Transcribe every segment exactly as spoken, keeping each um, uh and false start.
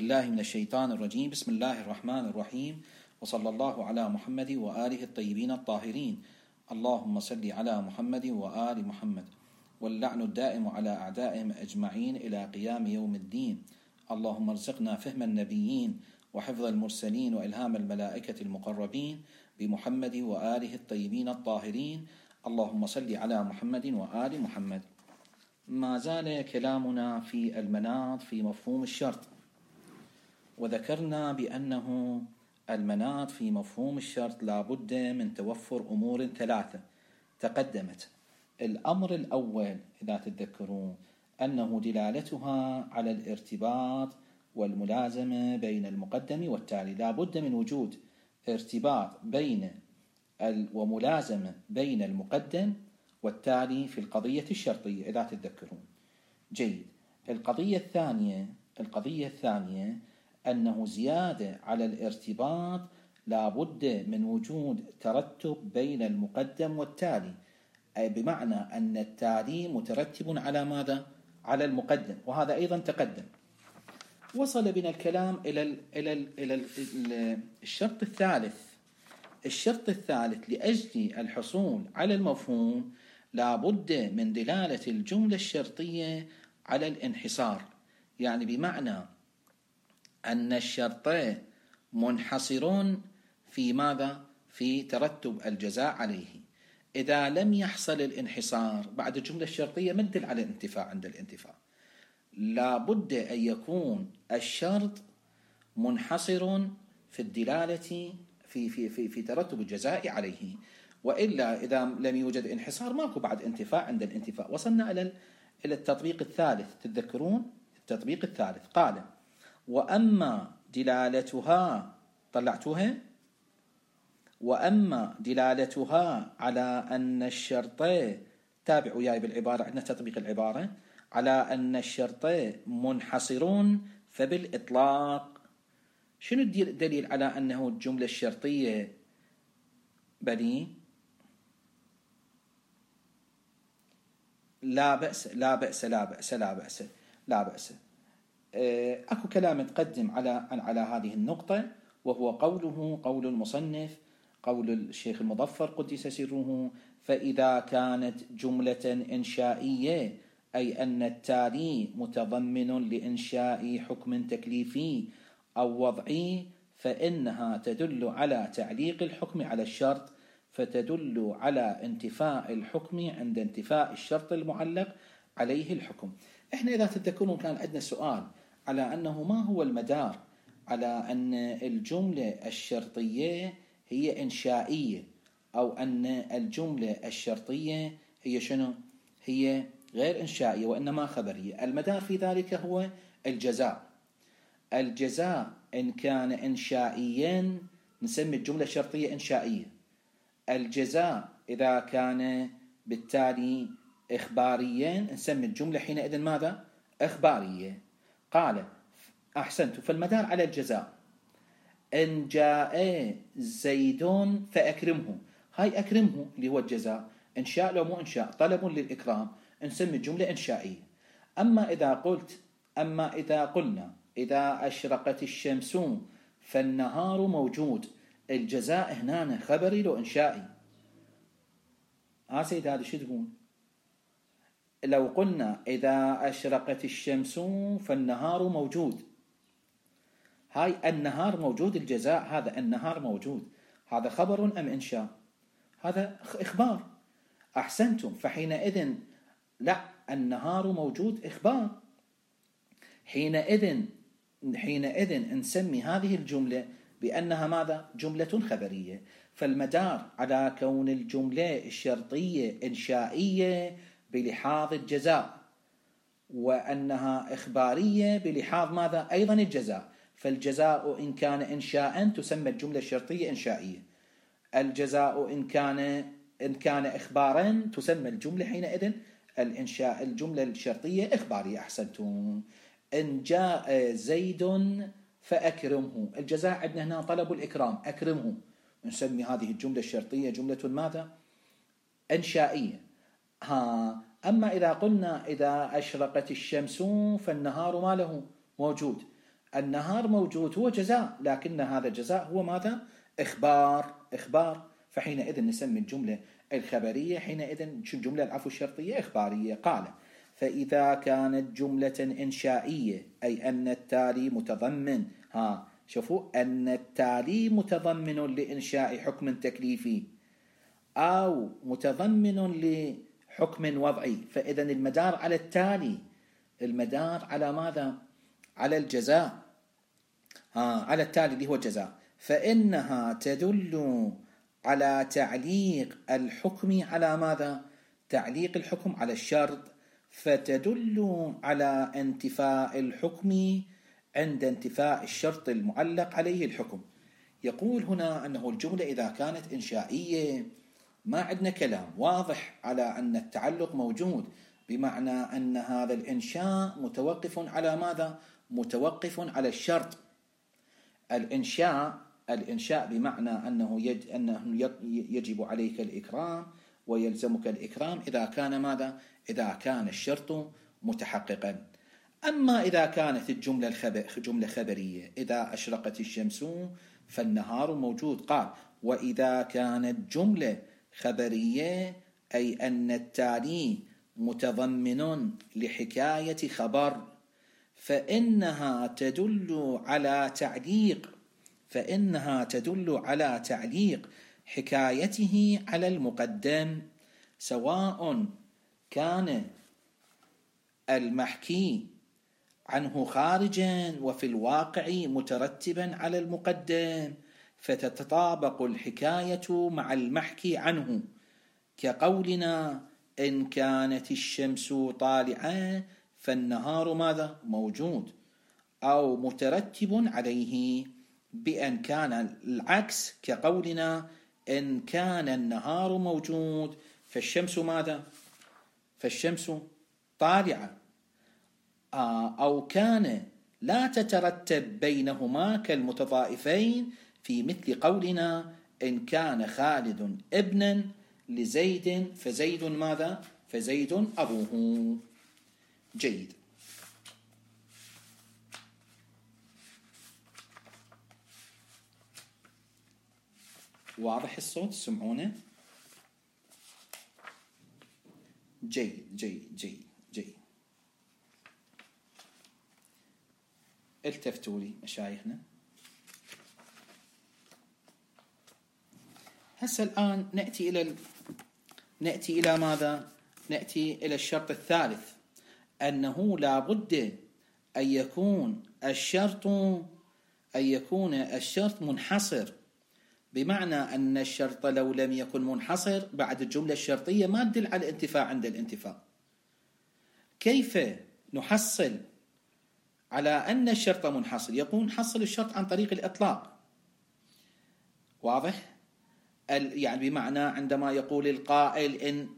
بالله من الشيطان الرجيم. بسم الله الرحمن الرحيم، وصلى الله على محمد وآله الطيبين الطاهرين. اللهم صل على محمد وآل محمد، واللعن الدائم على أعدائهم أجمعين إلى قيام يوم الدين. اللهم ارزقنا فهم النبيين وحفظ المرسلين وإلهام الملائكة المقربين بمحمد وآله الطيبين الطاهرين. اللهم صل على محمد وآل محمد. ما زال كلامنا في المناط في مفهوم الشرط، وذكرنا بأنه المناط في مفهوم الشرط لا بد من توفر أمور ثلاثة تقدمت. الأمر الأول إذا تتذكرون أنه دلالتها على الارتباط والملازمة بين المقدم والتالي، لا بد من وجود ارتباط بين وملازمة بين المقدم والتالي في القضية الشرطية إذا تتذكرون. جيد. القضية الثانية القضية الثانية أنه زيادة على الارتباط لا بد من وجود ترتب بين المقدم والتالي، أي بمعنى أن التالي مترتب على ماذا؟ على المقدم، وهذا أيضا تقدم. وصل بنا الكلام إلى ال إلى ال إلى ال الشرط الثالث. الشرط الثالث لأجل الحصول على المفهوم لا بد من دلالة الجملة الشرطية على الانحصار، يعني بمعنى أن الشرطين منحصرون في ماذا؟ في ترتب الجزاء عليه. إذا لم يحصل الانحصار بعد الجملة الشرطية ما تدل على الانتفاع. عند الانتفاع لا بد أن يكون الشرط منحصر في الدلالة في في في في ترتب الجزاء عليه، وإلا إذا لم يوجد انحصار ماكو بعد انتفاع. عند الانتفاع وصلنا إلى إلى التطبيق الثالث. تتذكرون التطبيق الثالث؟ قال: وأما دلالتها، طلعتوها، وأما دلالتها على أن الشرطين، تابعوا وياي بالعبارة، عندنا تطبيق العبارة، على أن الشرطين منحصرون فبالإطلاق. شنو الدليل على أنه الجملة الشرطية بني؟ لا بأس لا بأس لا بأس لا بأس لا بأس. أكو كلام متقدم على على هذه النقطة، وهو قوله قول المصنف قول الشيخ المظفر قدس سره: فإذا كانت جملة إنشائية، أي أن التالي متضمن لإنشاء حكم تكليفي أو وضعي، فإنها تدل على تعليق الحكم على الشرط، فتدل على انتفاء الحكم عند انتفاء الشرط المعلق عليه الحكم. إحنا إذا تتذكرون كان عندنا سؤال على أنه ما هو المدار على أن الجملة الشرطية هي إنشائية، أو أن الجملة الشرطية هي شنو؟ هي غير إنشائية وإنما خبرية. المدار في ذلك هو الجزاء. الجزاء إن كان إنشائيا نسمي الجملة الشرطية إنشائية. الجزاء إذا كان بالتالي إخباريا نسمي الجملة حينئذ ماذا؟ إخبارية. قال: أحسنت. فالمدار على الجزاء. إن جاء زيد فأكرمه، هاي أكرمه اللي هو الجزاء، إنشاء لو مو إنشاء، طلب للإكرام، نسمي الجملة إنشائية. أما إذا قلت أما إذا قلنا إذا أشرقت الشمس فالنهار موجود، الجزاء هنا خبري لو إنشائي. ها سيد هذا شو تقول؟ لو قلنا إذا أشرقت الشمس فالنهار موجود، هاي النهار موجود، الجزاء هذا النهار موجود، هذا خبر أم إنشاء؟ هذا إخبار. أحسنتم. فحينئذ لا، النهار موجود إخبار. حينئذ حينئذ نسمي هذه الجملة بأنها ماذا؟ جملة خبرية. فالمدار على كون الجملة الشرطية إنشائية بلحاظ الجزاء، وأنها إخبارية بلحاظ ماذا؟ أيضا الجزاء. فالجزاء إن كان إنشاء تسمى الجملة الشرطية إنشائية. الجزاء إن كان إن كان إخبارا تسمى الجملة حينئذ الإنشاء الجملة الشرطية إخبارية. أحسنتم. إن جاء زيد فأكرمه، الجزاء عندنا هنا طلب الإكرام، أكرمه، نسمي هذه الجملة الشرطية جملة ماذا؟ إنشائية. ها أما إذا قلنا إذا أشرقت الشمس فالنهار ما له موجود، النهار موجود هو جزاء، لكن هذا الجزاء هو ماذا؟ إخبار إخبار فحينئذ نسمي الجملة الخبرية حينئذ الجملة العفو الشرطية إخبارية. قال فإذا كانت جملة إنشائية أي أن التالي متضمن، ها شوفوا، أن التالي متضمن لإنشاء حكم تكليفي أو متضمن لحكم وضعي، فإذا المدار على التالي، المدار على ماذا؟ على الجزاء، ها على التالي اللي هو الجزاء، فإنها تدل على تعليق الحكم على ماذا؟ تعليق الحكم على الشرط، فتدل على انتفاء الحكم عند انتفاء الشرط المعلق عليه الحكم. يقول هنا أنه الجملة إذا كانت إنشائية ما عندنا كلام واضح على أن التعلق موجود، بمعنى أن هذا الإنشاء متوقف على ماذا؟ متوقف على الشرط. الإنشاء الإنشاء بمعنى أنه يج أنه يجب عليك الإكرام ويلزمك الإكرام إذا كان ماذا؟ إذا كان الشرط متحققا. أما إذا كانت الجملة الخبر جملة خبرية، إذا أشرقت الشمس فالنهار موجود. قال وإذا كانت جملة خبرية أي أن التالي متضمن لحكاية خبر، فإنها تدل على تعليق فإنها تدل على تعليق حكايته على المقدم، سواء كان المحكي عنه خارجا وفي الواقع مترتبا على المقدم، فتتطابق الحكاية مع المحكي عنه، كقولنا إن كانت الشمس طالعة فالنهار ماذا؟ موجود، أو مترتب عليه، بأن كان العكس كقولنا إن كان النهار موجود فالشمس ماذا؟ فالشمس طالعة، أو كان لا تترتب بينهما كالمتضائفين في مثل قولنا إن كان خالد ابنا لزيد فزيد ماذا؟ فزيد أبوه. جيد. واضح الصوت؟ سمعونه؟ جيد جيد جيد جيد. التفتوا لي مشايخنا. هسه الآن نأتي إلى ال... نأتي إلى ماذا؟ نأتي إلى الشرط الثالث، أنه لا بد أن يكون الشرط أن يكون الشرط منحصر، بمعنى أن الشرط لو لم يكن منحصر بعد الجملة الشرطية ما تدل على الانتفاع عند الانتفاع. كيف نحصل على أن الشرط منحصر؟ يقول نحصل الشرط عن طريق الإطلاق. واضح؟ يعني بمعنى عندما يقول القائل إن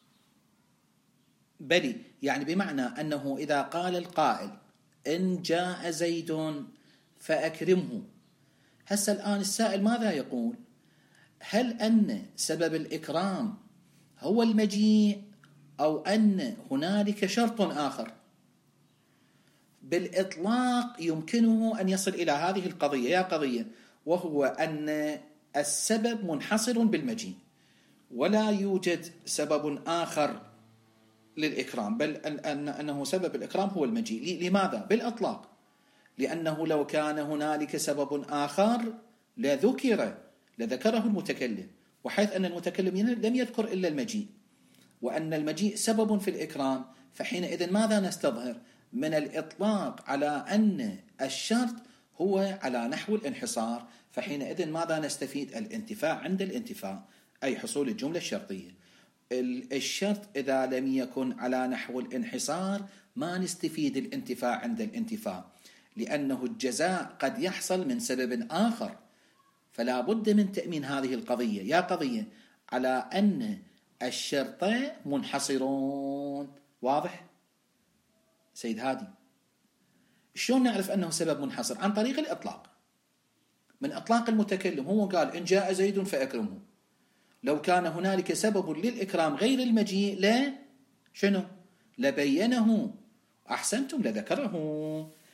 بلي، يعني بمعنى أنه إذا قال القائل إن جاء زيد فأكرمه، هسه الآن السائل ماذا يقول؟ هل أن سبب الإكرام هو المجيء أو أن هنالك شرط آخر؟ بالإطلاق يمكنه أن يصل إلى هذه القضية يا قضية، وهو أن السبب منحصر بالمجيء ولا يوجد سبب آخر للإكرام، بل أن أنه سبب الإكرام هو المجيء. لماذا؟ بالإطلاق، لأنه لو كان هنالك سبب آخر لذكر لذكره المتكلم، وحيث أن المتكلم لم يذكر إلا المجيء، وأن المجيء سبب في الإكرام، فحينئذ ماذا نستظهر؟ من الإطلاق على أن الشرط هو على نحو الانحصار، فحينئذ ماذا نستفيد؟ الانتفاع عند الانتفاع، أي حصول الجملة الشرطية. الشرط إذا لم يكن على نحو الانحصار ما نستفيد الانتفاع عند الانتفاع، لأنه الجزاء قد يحصل من سبب آخر، فلا بد من تأمين هذه القضية يا قضية على أن الشرط منحصرون. واضح؟ سيد هادي، شلون نعرف أنه سبب منحصر؟ عن طريق الإطلاق، من إطلاق المتكلم. هو قال إن جاء زيد فأكرمه، لو كان هنالك سبب للإكرام غير المجيء لا شنو؟ لبينه، أحسنتم، لذكره.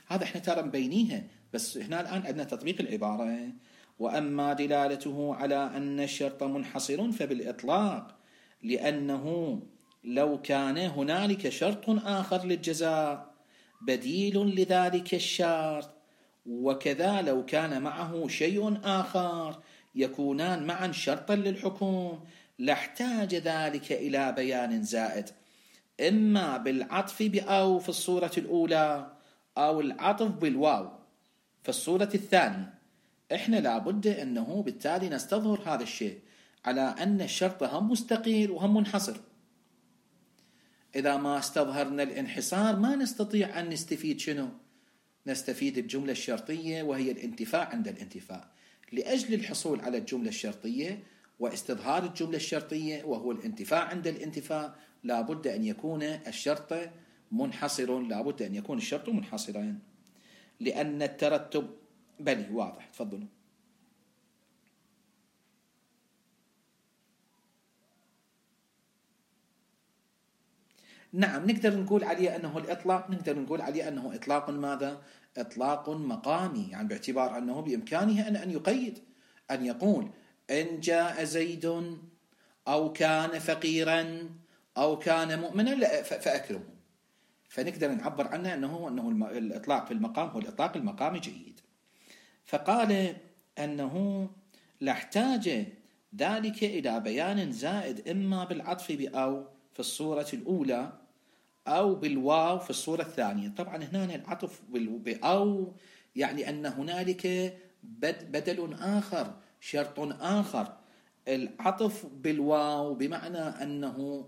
هذا احنا ترى مبينيها، بس هنا الآن عندنا تطبيق العبارة. وأما دلالته على أن الشرط منحصر فبالإطلاق، لأنه لو كان هنالك شرط آخر للجزاء بديل لذلك الشرط، وكذا لو كان معه شيء آخر يكونان معا شرطا للحكم، لاحتاج ذلك إلى بيان زائد، إما بالعطف بأو في الصورة الأولى أو العطف بالواو في الصورة الثانية. إحنا لابد أنه بالتالي نستظهر هذا الشيء على أن الشرط هم مستقل وهم منحصر. إذا ما استظهرنا الانحصار ما نستطيع أن نستفيد شنو؟ نستفيد الجملة الشرطية وهي الانتفاع عند الانتفاع. لأجل الحصول على الجملة الشرطية واستظهار الجملة الشرطية وهو الانتفاع عند الانتفاع لابد أن يكون الشرط منحصر، لابد أن يكون الشرط منحصرا، لأن الترتب بلي واضح. تفضلوا. نعم، نقدر نقول عليه أنه الإطلاق، نقدر نقول عليه أنه إطلاق ماذا؟ إطلاق مقامي، يعني باعتبار أنه بإمكانه أن أن يقيد، أن يقول إن جاء زيد أو كان فقيرا أو كان مؤمنا فأكرمه، فنقدر نعبر عنه أنه أنه الإطلاق في المقام هو الإطلاق المقامي جيد. فقال أنه لاحتاج ذلك إلى بيان زائد، إما بالعطف بأو في الصورة الأولى أو بالواو في الصورة الثانية. طبعا هنا العطف بأو يعني أن هنالك بدل آخر، شرط آخر. العطف بالواو بمعنى أنه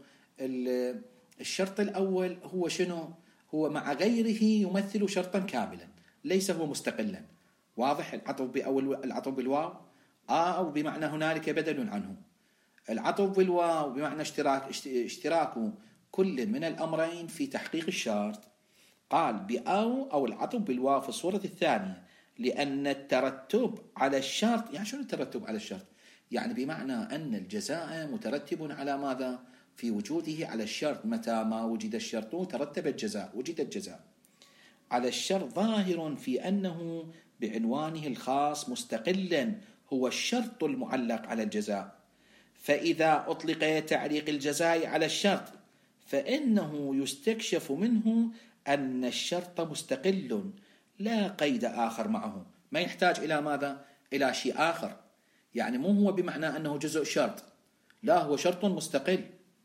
الشرط الأول هو شنو؟ هو مع غيره يمثل شرطا كاملا، ليس هو مستقلا. واضح؟ العطف بأو العطف بالواو آه أو بمعنى هنالك بدل عنه. العطف بالواو بمعنى اشتراك اشتراك كل من الأمرين في تحقيق الشرط. قال بأو أو العطف بالواو في الصورة الثانية لأن الترتب على الشرط. يعني شنو الترتب على الشرط؟ يعني بمعنى أن الجزاء مترتب على ماذا؟ في وجوده على الشرط. متى ما وجد الشرط ترتب الجزاء، وجد الجزاء على الشرط ظاهر في أنه بعنوانه الخاص مستقلا هو الشرط المعلق على الجزاء. فإذا أطلق تعليق الجزاء على الشرط فإنه يستكشف منه أن الشرط مستقل لا قيد آخر معه، ما يحتاج إلى ماذا؟ إلى شيء آخر. يعني مو هو بمعنى أنه جزء شرط، لا، هو شرط مستقل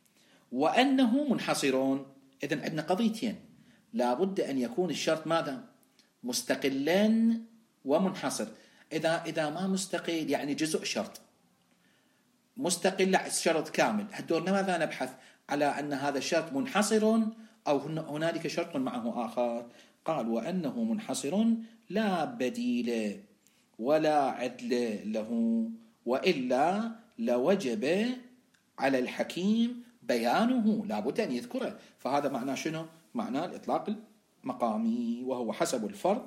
وأنه منحصرون. إذن عندنا قضيتين، لابد أن يكون الشرط ماذا؟ مستقلا ومنحصر. إذا إذا ما مستقل يعني جزء شرط، مستقل لا شرط كامل، هدورنا ماذا نبحث؟ على أن هذا الشرط منحصر أو هنالك شرط معه آخر. قال وأنه منحصر لا بديل ولا عدل له، وإلا لوجب على الحكيم بيانه، لابد أن يذكره. فهذا معناه شنو؟ معناه الإطلاق المقامي، وهو حسب الفرض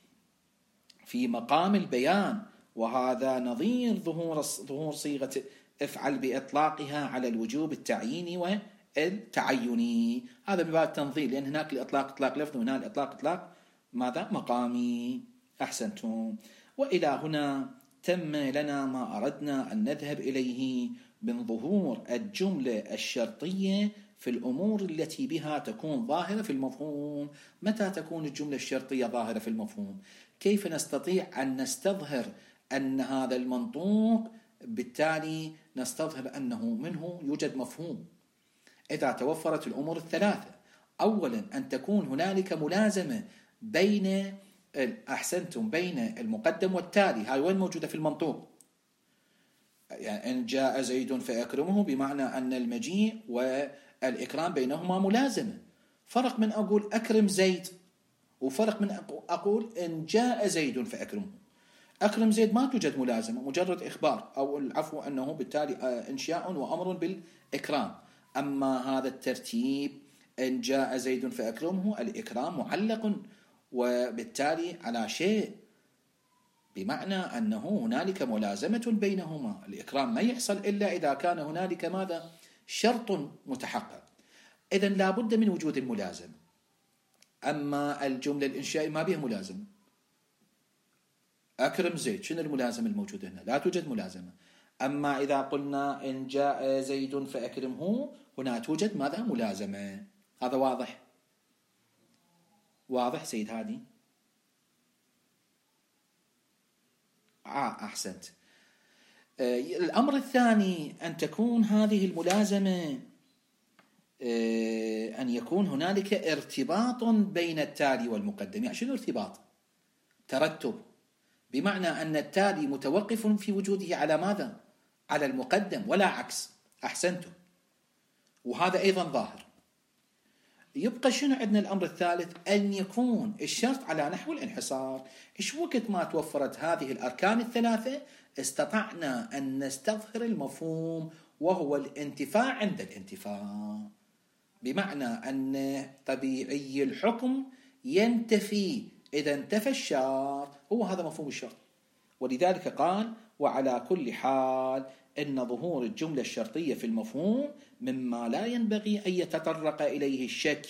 في مقام البيان، وهذا نظير ظهور ظهور صيغة افعل بإطلاقها على الوجوب التعييني والتعيني. هذا بباب التنظير، لأن هناك الإطلاق إطلاق لفظ وهنا الإطلاق إطلاق ماذا؟ مقامي. أحسنتم. وإلى هنا تم لنا ما أردنا أن نذهب إليه من ظهور الجملة الشرطية في الأمور التي بها تكون ظاهرة في المفهوم. متى تكون الجملة الشرطية ظاهرة في المفهوم؟ كيف نستطيع أن نستظهر أن هذا المنطوق بالتالي نستظهر أنه منه يوجد مفهوم؟ إذا توفرت الأمور الثلاثة، أولا أن تكون هنالك ملازمة بين أحسنتم بين المقدم والتالي. هاي وين موجودة في المنطوق؟ يعني إن جاء زيد فأكرمه بمعنى أن المجيء والإكرام بينهما ملازمة. فرق من أقول أكرم زيد وفرق من أقول إن جاء زيد فأكرمه. أكرم زيد ما توجد ملازمة، مجرد إخبار أو العفو أنه بالتالي إنشاء وأمر بالإكرام. أما هذا الترتيب إن جاء زيد فأكرمه، الإكرام معلق وبالتالي على شيء، بمعنى أنه هنالك ملازمة بينهما. الإكرام ما يحصل إلا إذا كان هنالك ماذا؟ شرط متحقق. إذن لا بد من وجود الملازمة. أما الجملة الإنشائية ما بها ملازمة. أكرم زيد، شنو الملازمة الموجودة هنا؟ لا توجد ملازمة. أما إذا قلنا إن جاء زيد فأكرمه، هنا توجد ماذا؟ ملازمة. هذا واضح؟ واضح سيد هادي؟ آه أحسنت. آه الأمر الثاني أن تكون هذه الملازمة آه أن يكون هنالك ارتباط بين التالي والمقدم. يعني شنو ارتباط؟ ترتب، بمعنى أن التالي متوقف في وجوده على ماذا؟ على المقدم ولا عكس. أحسنتم. وهذا أيضا ظاهر. يبقى شنو عندنا الأمر الثالث؟ أن يكون الشرط على نحو الانحصار. إيش وقت ما توفرت هذه الأركان الثلاثة استطعنا أن نستظهر المفهوم، وهو الانتفاع عند الانتفاع، بمعنى أن طبيعي الحكم ينتفي إذا انتفى الشرط. هو هذا مفهوم الشرط. ولذلك قال: وعلى كل حال إن ظهور الجملة الشرطية في المفهوم مما لا ينبغي أن يتطرق إليه الشك.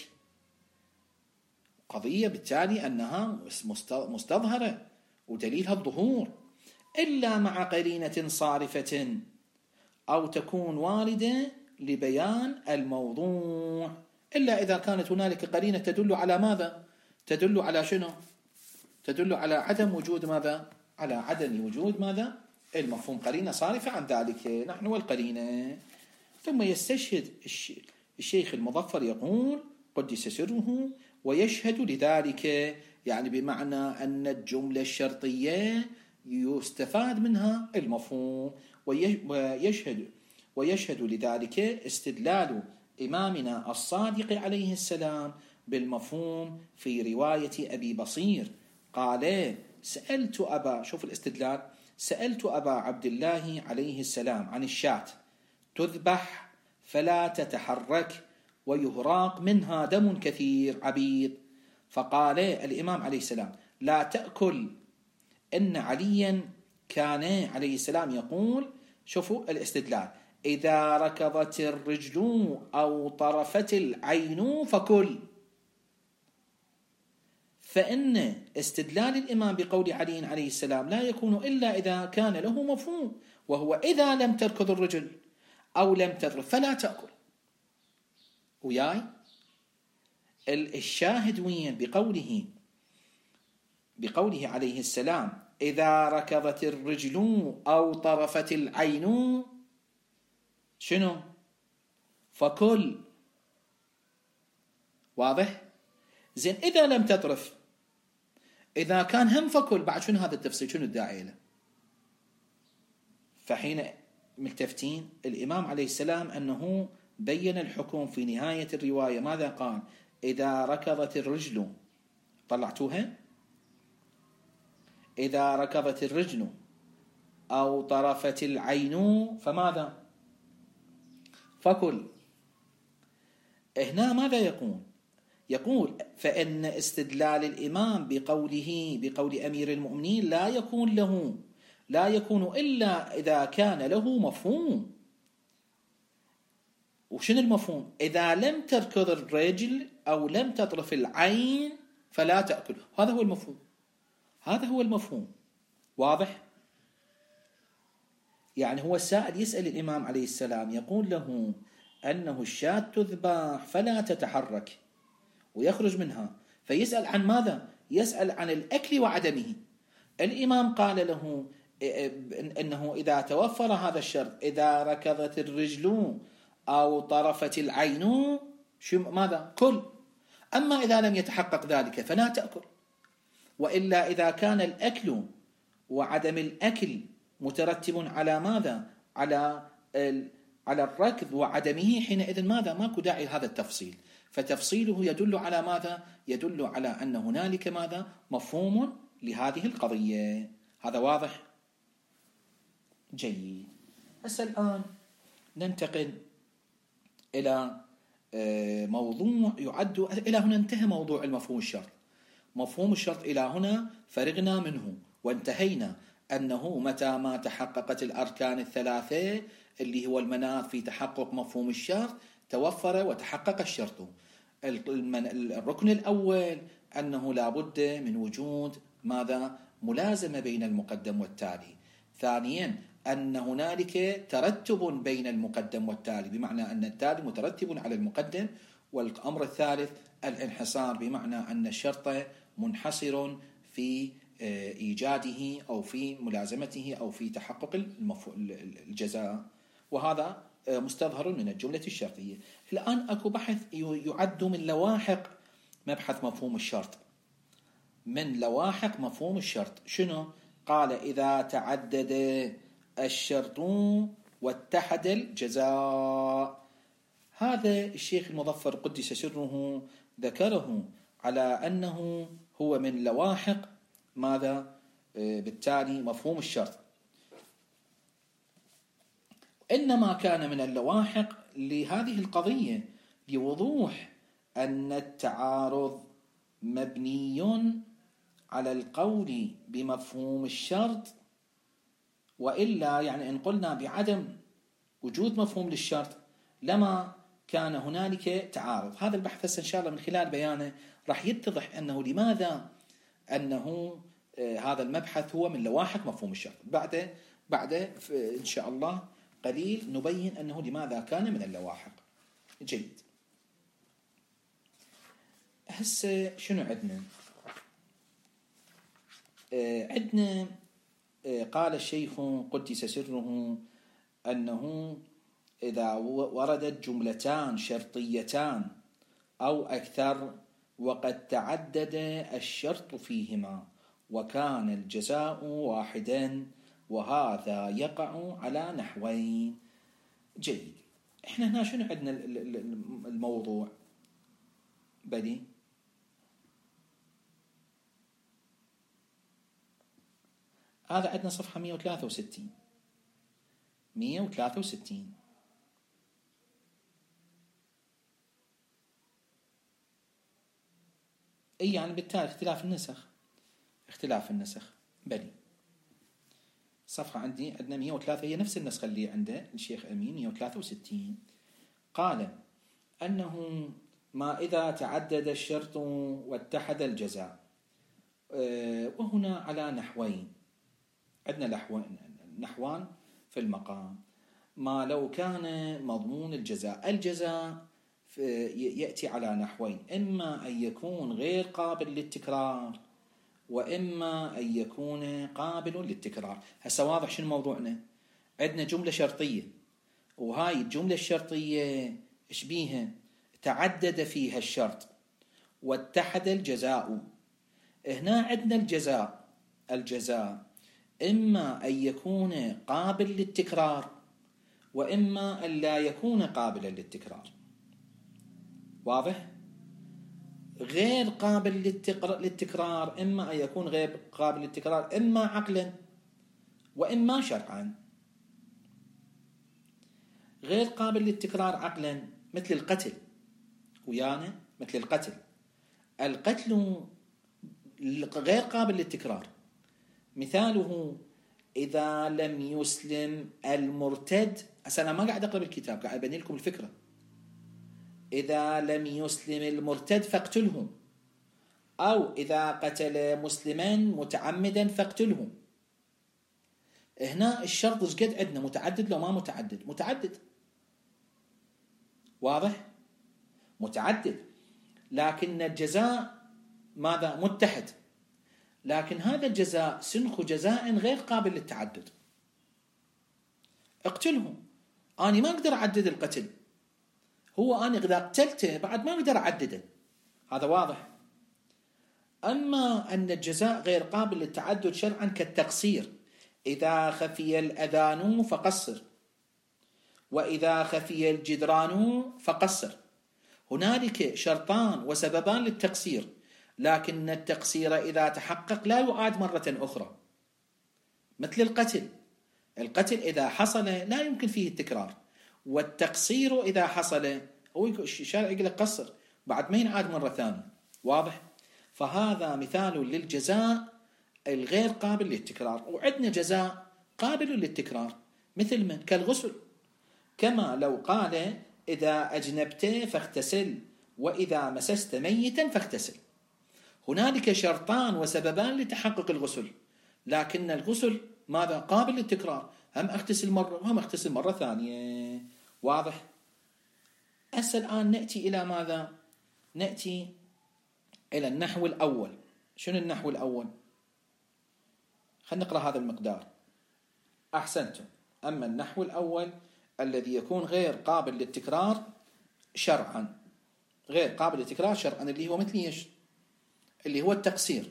قضية بالتالي أنها مستظهرة ودليلها الظهور، إلا مع قرينة صارفة أو تكون واردة لبيان الموضوع، إلا إذا كانت هنالك قرينة تدل على ماذا؟ تدل على شنو؟ تدل على عدم وجود ماذا؟ على عدم وجود ماذا؟ المفهوم، قرينة صارفة عن ذلك، نحن والقرينة. ثم يستشهد الشيخ المظفر يقول قدس سره: ويشهد لذلك، يعني بمعنى أن الجملة الشرطية يستفاد منها المفهوم. ويشهد ويشهد لذلك استدلال إمامنا الصادق عليه السلام بالمفهوم في رواية أبي بصير. قال: سألت أبا، شوف الاستدلال، سألت أبا عبد الله عليه السلام عن الشاة تذبح فلا تتحرك ويهراق منها دم كثير عبيد، فقال الإمام عليه السلام: لا تأكل. إن عليا كان عليه السلام يقول، شوفوا الاستدلال: إذا ركضت الرجل أو طرفت العين فكل. فإن استدلال الإمام بقول علي عليه السلام لا يكون إلا إذا كان له مفهوم، وهو إذا لم تركض الرجل أو لم تطرف فلا تأكل. وياي الشاهد وين بقوله بقوله عليه السلام: إذا ركضت الرجل أو طرفت العين شنو؟ فكل. واضح؟ زين، إذا لم تطرف، إذا كان هم فكل، بعد شنو هذا التفصيل؟ شنو الداعي له؟ فحين ملتفتين الإمام عليه السلام أنه بين الحكم في نهاية الرواية. ماذا قال؟ إذا ركضت الرجل، طلعتوها؟ إذا ركضت الرجل أو طرفت العين فماذا؟ فكل. هنا ماذا يقول؟ يقول: فإن استدلال الإمام بقوله بقول أمير المؤمنين لا يكون له لا يكون إلا إذا كان له مفهوم. وشنو المفهوم؟ إذا لم تركض الرجل أو لم تطرف العين فلا تأكل. هذا هو المفهوم، هذا هو المفهوم. واضح؟ يعني هو السائل يسأل الإمام عليه السلام يقول له أنه الشاة تذبح فلا تتحرك ويخرج منها، فيسأل عن ماذا؟ يسأل عن الأكل وعدمه. الإمام قال له أنه إذا توفر هذا الشرط، إذا ركضت الرجل أو طرفت العين شو ماذا؟ كل. أما إذا لم يتحقق ذلك فلا تأكل. وإلا إذا كان الأكل وعدم الأكل مترتب على ماذا؟ على على الركض وعدمه، حينئذ ماذا؟ ماكو داعي هذا التفصيل. فتفصيله يدل على ماذا؟ يدل على أن هنالك ماذا؟ مفهوم لهذه القضية. هذا واضح؟ جيد. هسه الآن ننتقل إلى موضوع يعد، إلى هنا انتهى موضوع المفهوم الشرط. مفهوم الشرط إلى هنا فرغنا منه وانتهينا، أنه متى ما تحققت الأركان الثلاثة اللي هو المناط في تحقق مفهوم الشرط توفر وتحقق الشرط. الركن الأول أنه لا بد من وجود ماذا؟ ملازمة بين المقدم والتالي. ثانيا أن هنالك ترتب بين المقدم والتالي، بمعنى أن التالي مترتب على المقدم. والأمر الثالث الانحصار، بمعنى أن الشرط منحصر في إيجاده أو في ملازمته أو في تحقق الجزاء، وهذا مستظهر من الجملة الشرطية. الآن أكو بحث يعد من لواحق مبحث مفهوم الشرط، من لواحق مفهوم الشرط. شنو؟ قال إذا تعدد الشرط واتحد الجزاء. هذا الشيخ المظفر قدس سره ذكره على أنه هو من لواحق ماذا؟ بالتالي مفهوم الشرط، إنما كان من اللواحق لهذه القضية بوضوح أن التعارض مبني على القول بمفهوم الشرط، وإلا يعني إن قلنا بعدم وجود مفهوم للشرط لما كان هنالك تعارض. هذا البحث إن شاء الله من خلال بيانه راح يتضح أنه لماذا أنه آه هذا المبحث هو من لواحق مفهوم الشرط. بعد بعد إن شاء الله قليل نبين أنه لماذا كان من اللواحق. جيد. هسه شنو عندنا؟ آه عندنا آه قال الشيخ قدس سره أنه إذا وردت جملتان شرطيتان أو أكثر وقد تعدد الشرط فيهما وكان الجزاء واحدا، وهذا يقع على نحوين. جيد. احنا هنا شنو عندنا الموضوع؟ بدي هذا عندنا صفحة مئة وثلاثة وستين مئة وثلاثة وستين. اي يعني بالتالي اختلاف النسخ، اختلاف النسخ بلي. صفحة عندي عندنا مئة وثلاثة، هي نفس النسخة اللي عنده الشيخ أمين مئة وثلاثة وستين. قال أنه ما إذا تعدد الشرط واتحد الجزاء، وهنا على نحوين، عندنا نحوان في المقام. ما لو كان مضمون الجزاء، الجزاء يأتي على نحوين، إما أن يكون غير قابل للتكرار وإما أن يكون قابل للتكرار. هسه واضح شنو موضوعنا؟ عندنا جملة شرطية، وهاي الجملة الشرطية إيش بيها؟ تعدد فيها الشرط واتحد الجزاء. هنا عندنا الجزاء الجزاء إما أن يكون قابل للتكرار وإما أن لا يكون قابلا للتكرار. واضح؟ غير قابل للتكرار إما أن يكون غير قابل للتكرار إما عقلا وإما شرعا. غير قابل للتكرار عقلا مثل القتل، ويانا مثل القتل. القتل غير قابل للتكرار، مثاله إذا لم يسلم المرتد. أصلا أنا ما قاعد أقرأ بالكتاب، قاعد أبني لكم الفكرة. إذا لم يسلم المرتد فاقتله، أو إذا قتل مسلما متعمدا فاقتله. هنا الشرط ايش قد عندنا؟ متعدد لو ما متعدد؟ متعدد. واضح؟ متعدد، لكن الجزاء ماذا؟ متحد. لكن هذا الجزاء سنخ جزاء غير قابل للتعدد. اقتله، أنا ما أقدر أعدد القتل، هو أنا إذا قتلته بعد ما أقدر أعدده. هذا واضح. أما أن الجزاء غير قابل للتعدد شرعا كالتقصير، إذا خفي الأذان فقصر وإذا خفي الجدران فقصر. هنالك شرطان وسببان للتقصير، لكن التقصير إذا تحقق لا يعاد مرة أخرى. مثل القتل، القتل إذا حصل لا يمكن فيه التكرار، والتقصير إذا حصل هو الشارع يقول لك قصر بعد ما ينعاد مرة ثانية. واضح؟ فهذا مثال للجزاء الغير قابل للتكرار. وعندنا جزاء قابل للتكرار مثل من؟ كالغسل، كما لو قال إذا أجنبت فاغتسل وإذا مسست ميتا فاغتسل. هنالك شرطان وسببان لتحقق الغسل، لكن الغسل ماذا؟ قابل للتكرار، هم أغتسل مرة وهم أغتسل مرة ثانية. واضح؟ هسه الآن نأتي إلى ماذا؟ نأتي إلى النحو الأول. شنو النحو الأول؟ خلينا نقرأ هذا المقدار. أحسنتم. أما النحو الأول الذي يكون غير قابل للتكرار شرعا، غير قابل للتكرار شرعا، اللي هو مثل ايش؟ اللي هو التقصير.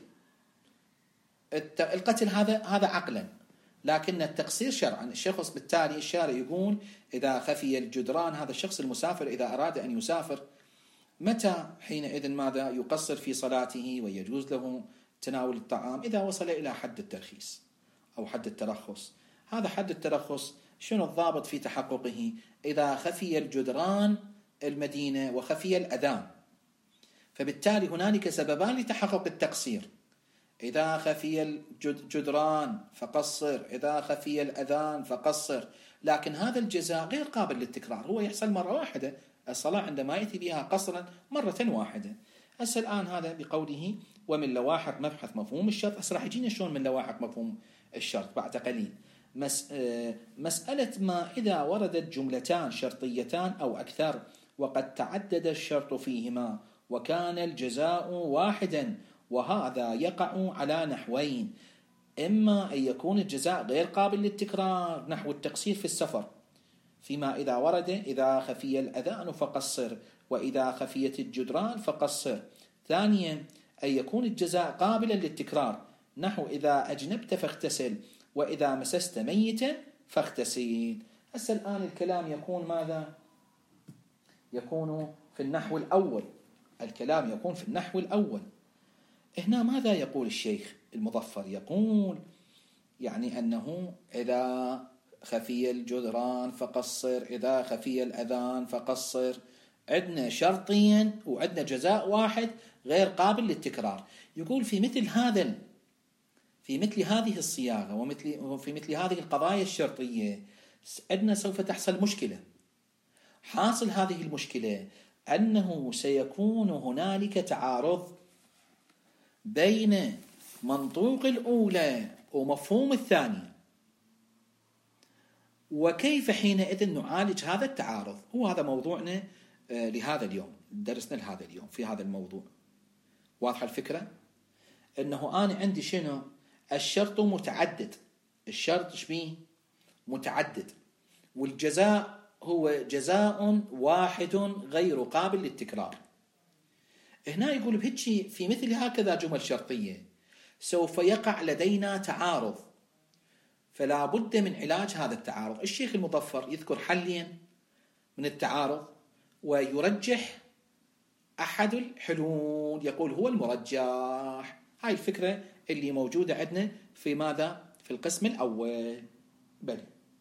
القتل هذا هذا عقلا، لكن التقصير شرعا. الشخص بالتالي الشارع يقول إذا خفي الجدران، هذا الشخص المسافر إذا أراد أن يسافر متى حينئذ ماذا؟ يقصر في صلاته ويجوز له تناول الطعام إذا وصل إلى حد الترخيص أو حد الترخص. هذا حد الترخص شنو الضابط في تحققه؟ إذا خفي الجدران المدينة وخفي الأذان. فبالتالي هنالك سببان لتحقق التقصير: إذا خفي الجدران فقصر، إذا خفي الأذان فقصر. لكن هذا الجزاء غير قابل للتكرار، هو يحصل مرة واحدة. الصلاة عندما يأتي بها قصرا مرة واحدة. هسه الآن هذا بقوله ومن لواحق مبحث مفهوم الشرط. هسه راح يجينا شلون من لواحق مفهوم الشرط بعد قليل. مس مسألة ما إذا وردت جملتان شرطيتان أو أكثر وقد تعدد الشرط فيهما وكان الجزاء واحدا، وهذا يقع على نحوين: إما أن يكون الجزاء غير قابل للتكرار نحو التقصير في السفر، فيما إذا ورد إذا خفي الأذان فقصر وإذا خفيت الجدران فقصر. ثانيا أن يكون الجزاء قابلا للتكرار نحو إذا أجنبت فاغتسل وإذا مسست ميتا فاغتسل. هسه الآن الكلام يكون ماذا؟ يكون في النحو الأول. الكلام يكون في النحو الأول. هنا ماذا يقول الشيخ المظفر؟ يقول يعني أنه إذا خفي الجدران فقصر، إذا خفي الأذان فقصر. عندنا شرطيا وعندنا جزاء واحد غير قابل للتكرار. يقول في مثل هذا في مثل هذه الصياغة ومثل في مثل هذه القضايا الشرطية عندنا سوف تحصل مشكلة. حاصل هذه المشكلة أنه سيكون هنالك تعارض بين منطوق الأولى ومفهوم الثاني. وكيف حينئذ نعالج هذا التعارض؟ هو هذا موضوعنا لهذا اليوم، درسنا لهذا اليوم في هذا الموضوع. واضحة الفكرة؟ أنه أنا عندي شنو؟ الشرط متعدد. الشرط شبيه؟ متعدد. والجزاء هو جزاء واحد غير قابل للتكرار. هنا يقول بهيجي في مثل هكذا جمل شرطية سوف يقع لدينا تعارض، فلا بد من علاج هذا التعارض. الشيخ المظفر يذكر حلين من التعارض ويرجح أحد الحلول، يقول هو المرجح. هاي الفكرة اللي موجودة عندنا في ماذا؟ في القسم الأول. بل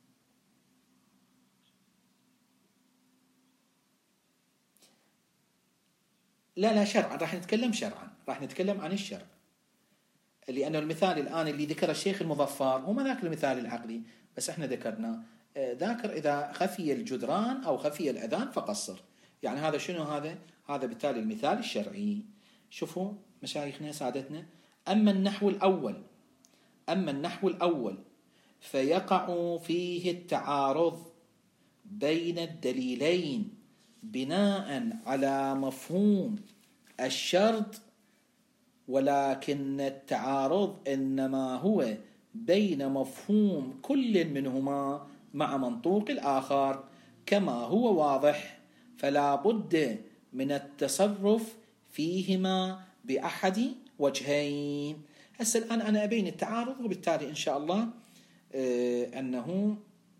لا لا شرعا، راح نتكلم شرعا، راح نتكلم عن الشرع، لأنه المثال الآن اللي ذكر الشيخ المظفر هو ما ذاك المثال العقلي، بس احنا ذكرنا ذاكر إذا خفي الجدران أو خفي الأذان فقصر. يعني هذا شنو؟ هذا هذا بالتالي المثال الشرعي. شوفوا مشايخنا سادتنا، أما النحو الأول أما النحو الأول فيقع فيه التعارض بين الدليلين بناء على مفهوم الشرط، ولكن التعارض إنما هو بين مفهوم كل منهما مع منطوق الآخر كما هو واضح، فلا بد من التصرف فيهما بأحد وجهين. هسه الآن أنا أبين التعارض، وبالتالي إن شاء الله آه أنه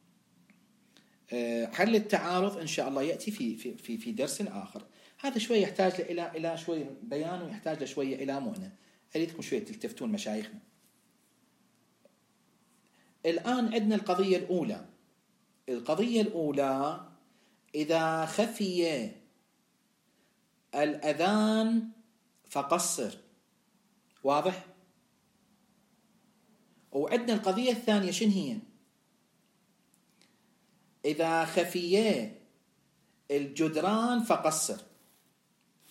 آه حل التعارض إن شاء الله يأتي في في في في درس آخر. هذا شوية يحتاج إلى إلى شوية بيان، ويحتاج شوية إلى مؤنة. أريدكم شوية تلتفتون مشايخنا. الآن عندنا القضية الأولى. القضية الأولى إذا خفي الأذان فقصر. واضح؟ وعندنا القضية الثانية شن هي؟ إذا خفي الجدران فقصر.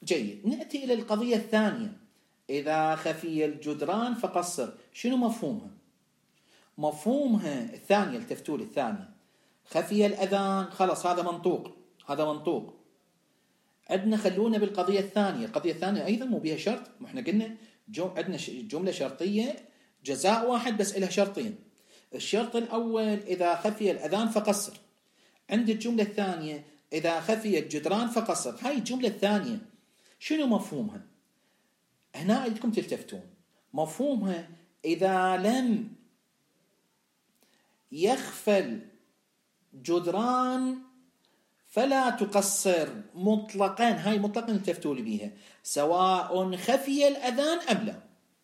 جيد. نأتي إلى القضية الثانية، إذا خفي الجدران فقصر. شنو مفهومها؟ مفهومها الثانية، التفتول الثانية، خفي الأذان، خلص هذا منطوق، هذا منطوق. عندنا خلونا بالقضية الثانية. القضية الثانية أيضا مو بها شرط، احنا قلنا عندنا جملة شرطية جزاء واحد بس إلها شرطين. الشرط الأول إذا خفي الأذان فقصر. عند الجملة الثانية إذا خفي الجدران فقصر. هاي الجملة الثانية شنو مفهومها؟ هنا عندكم تلتفتون. مفهومها إذا لم يخفى الجدران فلا تقصر مطلقا. هاي مطلقا التفتول بيها، سواء خفي الأذان أم لا.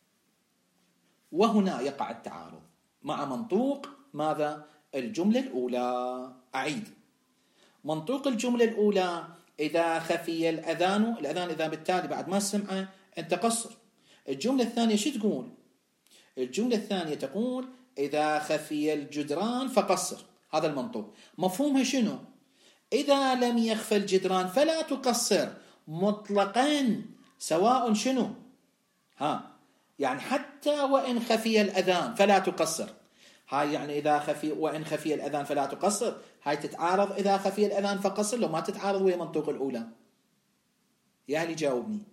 وهنا يقع التعارض مع منطوق ماذا؟ الجملة الأولى. أعيد منطوق الجملة الأولى، إذا خفي الأذان، الأذان إذا بالتالي بعد ما سمعه أنت قصر. الجملة الثانية شو تقول؟ الجملة الثانية تقول إذا خفي الجدران فقصر. هذا المنطوق. مفهومها شنو؟ إذا لم يخفى الجدران فلا تقصر مطلقا، سواء شنو؟ ها يعني حتى وإن خفي الأذان فلا تقصر. هاي يعني إذا خفي وإن خفي الأذان فلا تقصر، هاي تتعارض إذا خفي الأذان فقصر، لو ما تتعارض ويا منطوق الأولى. يا أهلي جاوبني.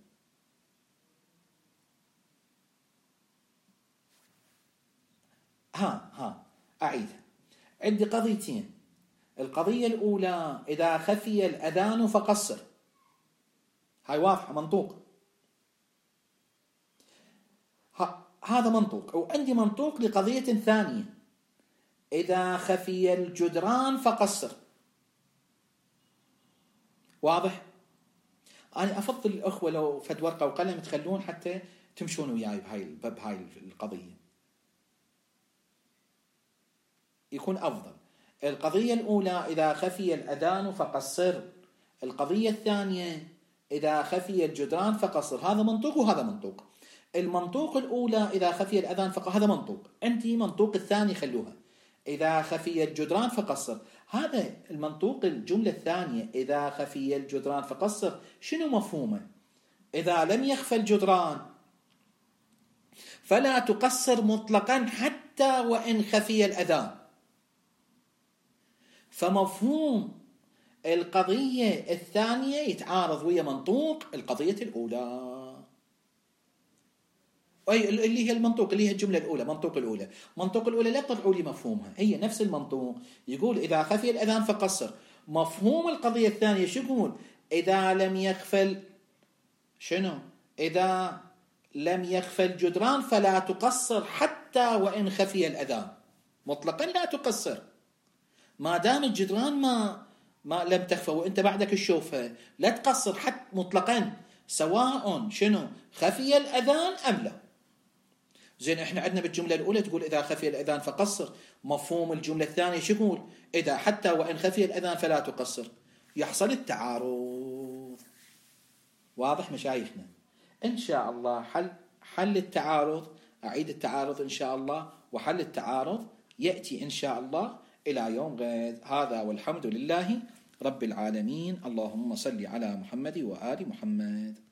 ها ها أعيدها. عندي قضيتين. القضية الأولى إذا خفي الأذان فقصر، هاي واضحة منطوق، هذا منطوق. وعندي منطوق لقضية ثانية، إذا خفي الجدران فقصر. واضح؟ أنا أفضل الأخوة لو فد ورقة وقلم تخلون حتى تمشون وياي بهاي بهاي القضية، يكون أفضل. القضية الأولى إذا خفي الأذان فقصر. القضية الثانية إذا خفي الجدران فقصر. هذا منطوق وهذا منطوق. المنطوق الأولى إذا خفي الأذان فقصر، هذا منطوق. عندي منطوق الثاني خلوها، إذا خفي الجدران فقصر. هذا المنطوق الجملة الثانية إذا خفي الجدران فقصر شنو مفهومه؟ إذا لم يخفى الجدران فلا تقصر مطلقا حتى وإن خفي الأذان. فمفهوم القضية الثانية يتعارض ويا منطوق القضية الأولى، أي اللي هي المنطوق اللي هي الجملة الأولى. منطوق الأولى منطوق الأولى لا تطلعوا لي مفهومها، هي نفس المنطوق. يقول إذا خفي الأذان فقصر. مفهوم القضية الثانية شو يقول؟ إذا لم يخفل شنو؟ إذا لم يخفى الجدران فلا تقصر حتى وإن خفي الأذان. مطلقا لا تقصر ما دام الجدران ما ما لم تخفى وانت بعدك تشوفها، لا تقصر حتى مطلقا، سواء شنو؟ خفي الأذان أم لا. زين احنا عندنا بالجملة الأولى تقول إذا خفي الأذان فقصر. مفهوم الجملة الثانية شو يقول؟ إذا حتى وإن خفي الأذان فلا تقصر. يحصل التعارض. واضح مشايخنا؟ إن شاء الله حل حل التعارض، أعيد التعارض إن شاء الله، وحل التعارض يأتي إن شاء الله إلى يوم غد. هذا والحمد لله رب العالمين. اللهم صل على محمد وآل محمد.